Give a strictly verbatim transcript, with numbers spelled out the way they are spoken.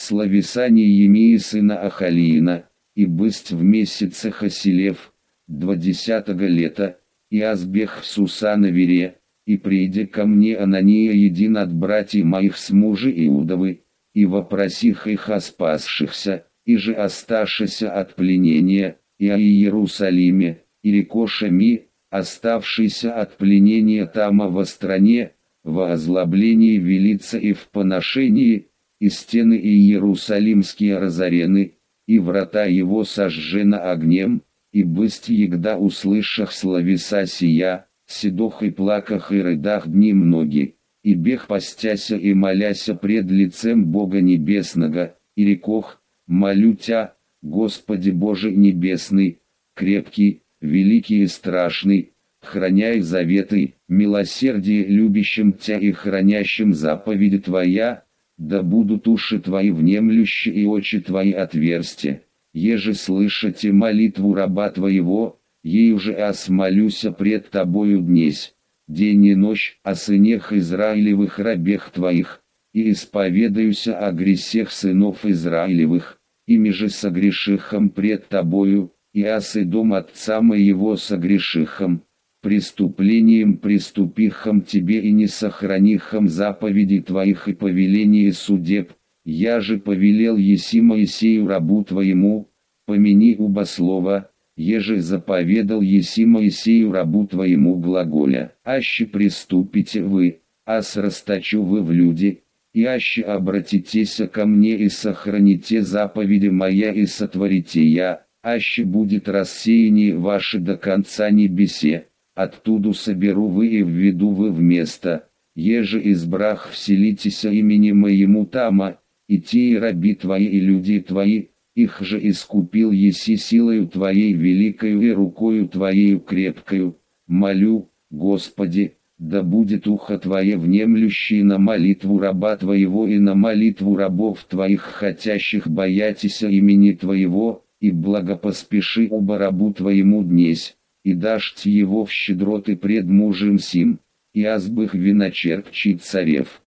слависание Емии сына Ахалиина, и бысть в месяце Хасилев, двадцатого лета, и азбех в Сусановере, и приди ко мне Анания един от братьев моих с мужа Иудовы, и вопросих их о спасшихся, и же оставшися от пленения, и о Иерусалиме, и рекошами, оставшийся от пленения тама во стране, во озлоблении велится и в поношении, и стены и иерусалимские разорены, и врата его сожжены огнем, и бысть егда услышах словеса сия, седох и плаках и рыдах дни многие, и бег постяся и моляся пред лицем Бога Небесного, и рекох, молю Тя, Господи Боже Небесный, крепкий, великий и страшный, храняй заветы, милосердие любящим Тя и хранящим заповеди Твоя, да будут уши Твои внемлющи и очи Твои отверстия, еже слышите молитву раба Твоего, ею же осмолюся пред Тобою днесь, день и ночь о сынах Израилевых рабех Твоих, и исповедаюся о гресех сынов Израилевых, ими же согрешихом пред Тобою, и о Содом отца моего согрешихом, преступлением приступихом Тебе и не сохранихом заповеди Твоих и повеления судеб, я же повелел еси Моисею рабу Твоему, помяни оба слова, еже заповедал еси Моисею рабу Твоему глаголя, аще приступите вы, ас расточу вы в люди, и аще обратитесь ко мне и сохраните заповеди моя и сотворите я, аще будет рассеяние ваше до конца небесе, оттуда соберу вы и введу вы в место, еже избрах вселитесь имени моему тама, и те и раби Твои и люди Твои, их же искупил еси силою Твоей великою и рукою Твоею крепкою, молю, Господи, да будет ухо Твое внемлющее на молитву раба Твоего и на молитву рабов Твоих, хотящих боятися имени Твоего, и благопоспеши оба рабу Твоему днесь, и дашь его в щедроты пред мужем сим, и азбых виночерпчий царев.